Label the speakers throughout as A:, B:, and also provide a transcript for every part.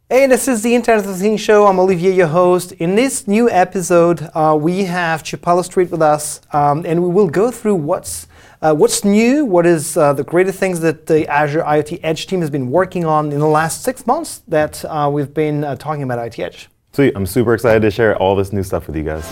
A: Hey, this is the Internet of Things show. I'm Olivier, your host. In this new episode, we have Chip Palestreit with us, and we will go through what's new, what is the greatest things that the Azure IoT Edge team has been working on in the last 6 months that we've been talking about IoT Edge.
B: Sweet, I'm super excited to share all this new stuff with you guys.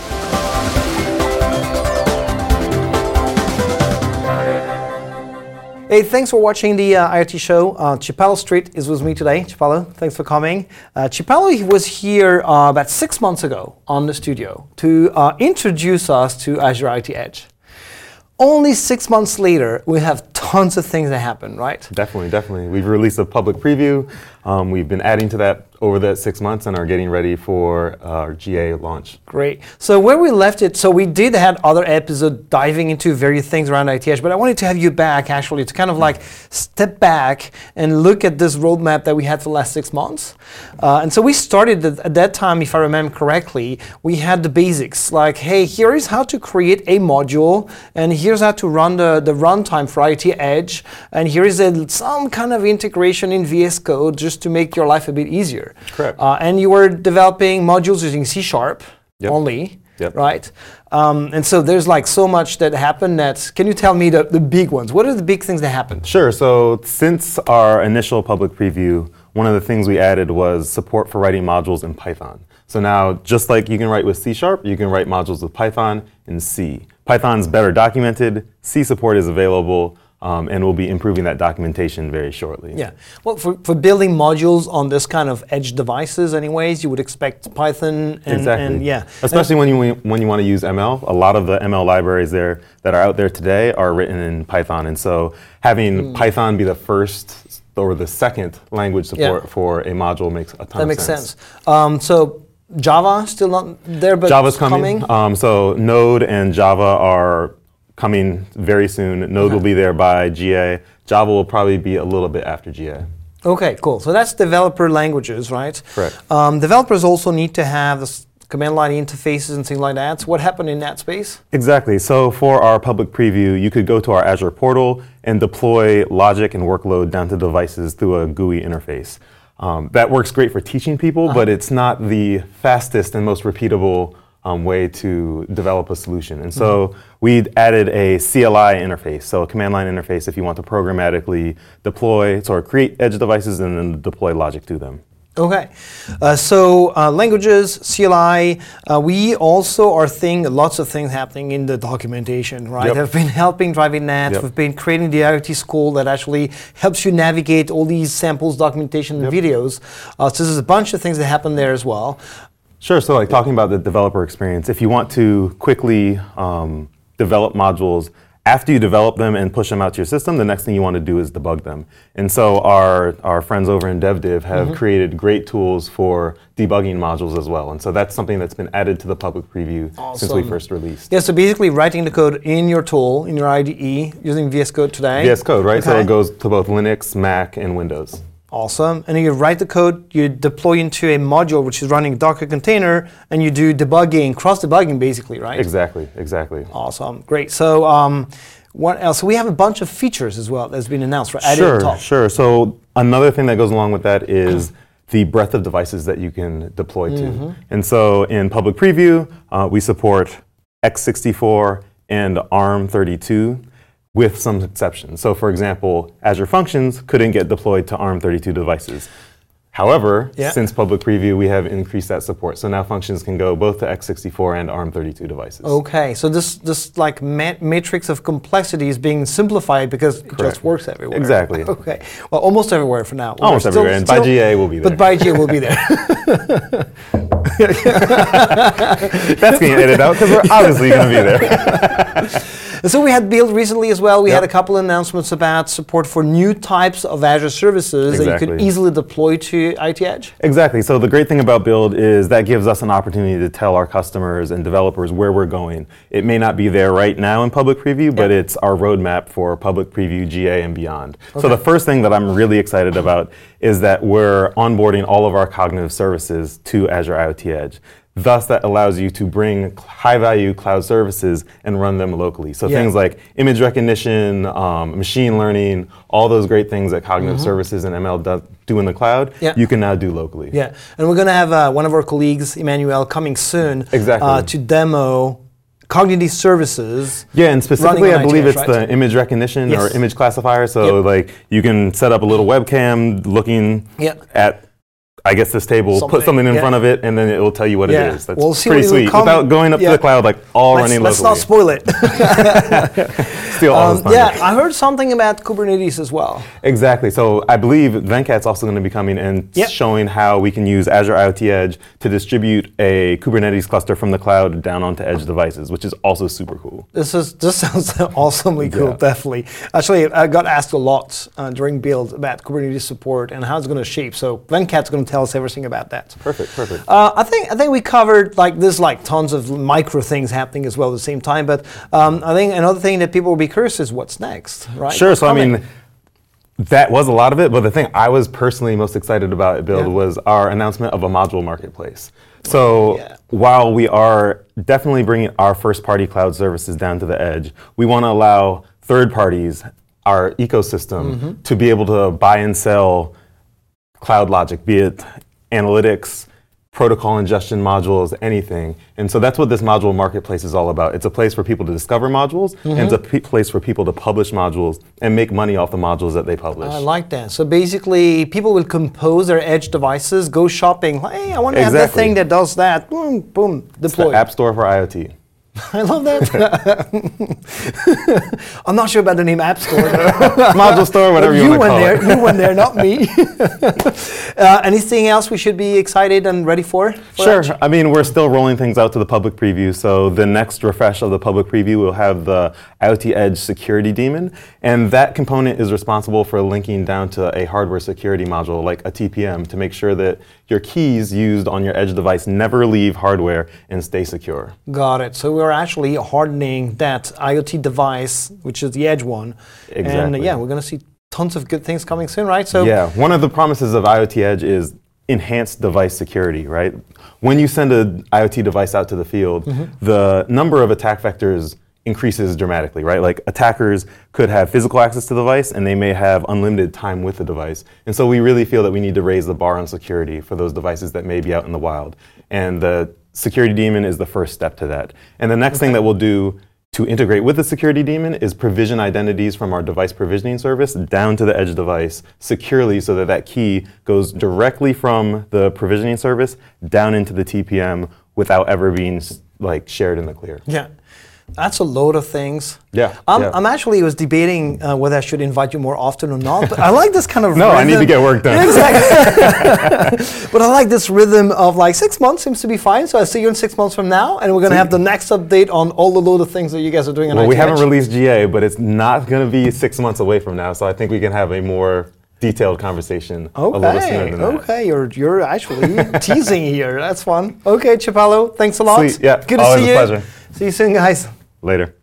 A: Hey, thanks for watching the IoT show. Chip Palestreit is with me today. Chipalo, thanks for coming. Chipalo was here about 6 months ago on the studio to introduce us to Azure IoT Edge. Only 6 months later, we have tons of things that happen, right?
B: Definitely. We've released a public preview. We've been adding to that over that 6 months and are getting ready for our GA launch.
A: Great. So where we left it, so we did have other episodes diving into various things around IoT Edge, but I wanted to have you back actually to kind of like step back and look at this roadmap that we had for the last 6 months. And so we started at that time, if I remember correctly, we had the basics like, hey, here is how to create a module, and here's how to run the runtime for IoT Edge, and here is some kind of integration in VS Code just to make your life a bit easier.
B: Correct.
A: And you were developing modules using C# only, right? And so there's like so much that happened can you tell me the big ones? What are the big things that happened?
B: Sure, so since our initial public preview, one of the things we added was support for writing modules in Python. So now, just like you can write with C#, you can write modules with Python and C. Python's better documented, C support is available, and we'll be improving that documentation very shortly.
A: Yeah, well, for building modules on this kind of edge devices anyways, you would expect Python and yeah.
B: Especially when you want to use ML. A lot of the ML libraries that are out there today are written in Python. And so having Python be the first or the second language support for a module makes a ton of sense.
A: That makes sense. So Java still not there, but
B: Java's coming. So Node and Java are coming very soon. Node will be there by GA. Java will probably be a little bit after GA.
A: Okay, cool. So that's developer languages, right?
B: Correct.
A: Developers also need to have this command line interfaces and things like that. So what happened in that space?
B: Exactly. So for our public preview, you could go to our Azure portal and deploy logic and workload down to devices through a GUI interface. That works great for teaching people, but it's not the fastest and most repeatable way to develop a solution. And so we added a CLI interface, so a command line interface if you want to programmatically deploy, or create edge devices and then deploy logic to them.
A: Okay, so languages, CLI, we also are seeing lots of things happening in the documentation, right? Have been helping driving that. We've been creating the IoT school that actually helps you navigate all these samples, documentation, and videos. So there's a bunch of things that happen there as well.
B: Sure, so like talking about the developer experience, if you want to quickly develop modules, after you develop them and push them out to your system, the next thing you want to do is debug them. And so our friends over in DevDiv have created great tools for debugging modules as well. And so that's something that's been added to the public preview since we first released.
A: Yeah, so basically writing the code in your tool, in your IDE, using VS Code today.
B: VS Code, right? Okay. So it goes to both Linux, Mac, and Windows.
A: Awesome. And then you write the code, you deploy into a module which is running a Docker container, and you do debugging, cross-debugging basically, right?
B: Exactly.
A: Awesome. Great. So what else? So we have a bunch of features as well that's been announced for added on top.
B: Sure. So another thing that goes along with that is the breadth of devices that you can deploy to. And so in public preview, we support x64 and ARM32. With some exceptions. So for example, Azure Functions couldn't get deployed to ARM32 devices. However, since public preview, we have increased that support. So now functions can go both to x64 and ARM32 devices.
A: Okay, so this like matrix of complexity is being simplified because it just works everywhere.
B: Exactly.
A: Okay, well, almost everywhere for now.
B: Almost everywhere, and by GA we'll be there.
A: But by GA we'll be there.
B: That's getting edited out because we're obviously going to be there.
A: And so we had Build recently as well. We had a couple announcements about support for new types of Azure services that you could easily deploy to IoT Edge.
B: Exactly. So the great thing about Build is that gives us an opportunity to tell our customers and developers where we're going. It may not be there right now in public preview, but it's our roadmap for public preview, GA, and beyond. Okay. So the first thing that I'm really excited about is that we're onboarding all of our cognitive services to Azure IoT Edge. Thus, that allows you to bring high-value cloud services and run them locally. So things like image recognition, machine learning, all those great things that cognitive services and ML do in the cloud, you can now do locally.
A: Yeah, and we're going to have one of our colleagues, Emmanuel, coming soon to demo cognitive services.
B: Yeah, and specifically, I believe
A: ITH,
B: it's the image recognition or image classifier. So, like, you can set up a little webcam looking at, I guess, this table, put something in front of it, and then it will tell you what it is. That's pretty sweet. Without going up to the cloud, like all running locally.
A: Let's not spoil it.
B: Steal all this thunder.
A: Yeah, I heard something about Kubernetes as well.
B: Exactly. So I believe Venkat's also going to be coming and showing how we can use Azure IoT Edge to distribute a Kubernetes cluster from the cloud down onto edge devices, which is also super cool.
A: This sounds awesomely cool, definitely. Actually, I got asked a lot during build about Kubernetes support and how it's going to shape. So Venkat's going to tell us everything about that.
B: Perfect.
A: I think we covered there's tons of micro things happening as well at the same time. But I think another thing that people will be curious is what's next, right?
B: Sure. So I mean, that was a lot of it. But the thing I was personally most excited about at Build was our announcement of a module marketplace. So while we are definitely bringing our first-party cloud services down to the edge, we want to allow third parties, our ecosystem, to be able to buy and sell cloud logic, be it analytics, protocol ingestion modules, anything. And so that's what this module marketplace is all about. It's a place for people to discover modules, and it's a place for people to publish modules and make money off the modules that they publish.
A: I like that. So basically, people will compose their edge devices, go shopping. Hey, I want to have that thing that does that. Boom, boom, deploy.
B: It's the App Store for IoT.
A: I love that. I'm not sure about the name App Store.
B: Module Store, whatever you want to call it.
A: You went there, not me. Anything else we should be excited and ready for?
B: Sure. I mean, we're still rolling things out to the public preview. So the next refresh of the public preview will have the IoT Edge security daemon. And that component is responsible for linking down to a hardware security module like a TPM to make sure that your keys used on your edge device never leave hardware and stay secure.
A: Got it. So we're actually hardening that IoT device, which is the edge one.
B: Exactly.
A: And we're going to see tons of good things coming soon, right? So
B: one of the promises of IoT Edge is enhanced device security, right? When you send an IoT device out to the field, the number of attack vectors increases dramatically, right? Like attackers could have physical access to the device and they may have unlimited time with the device. And so we really feel that we need to raise the bar on security for those devices that may be out in the wild. And the security daemon is the first step to that. And the next thing that we'll do to integrate with the security daemon is provision identities from our device provisioning service down to the edge device securely so that that key goes directly from the provisioning service down into the TPM without ever being shared in the clear.
A: Yeah. That's a load of things.
B: Yeah.
A: I'm actually was debating whether I should invite you more often or not. But I like this kind of
B: No,
A: rhythm.
B: I need to get work done.
A: Exactly. But I like this rhythm of 6 months seems to be fine. So I see you in 6 months from now, and we're going to have the next update on all the load of things that you guys are doing on IoT Edge.
B: We haven't released GA, but it's not going to be 6 months away from now. So I think we can have a more detailed conversation a little sooner than that.
A: Okay, you're actually teasing here. That's fun. Okay, Chipalo, thanks a lot.
B: Sweet. Yeah,
A: good to
B: always
A: see
B: a
A: you.
B: Pleasure.
A: See you soon, guys.
B: Later.